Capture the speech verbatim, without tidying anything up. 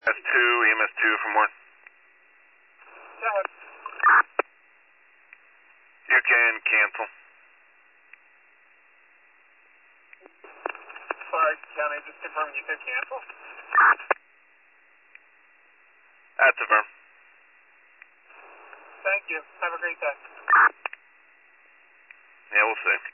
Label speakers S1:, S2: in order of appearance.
S1: S two, E M S two from Warren.
S2: Go ahead.
S1: You can cancel.
S2: Sorry, County, just confirming you could cancel?
S1: That's a firm.
S2: Thank you. Have a great day.
S1: Yeah, we'll see.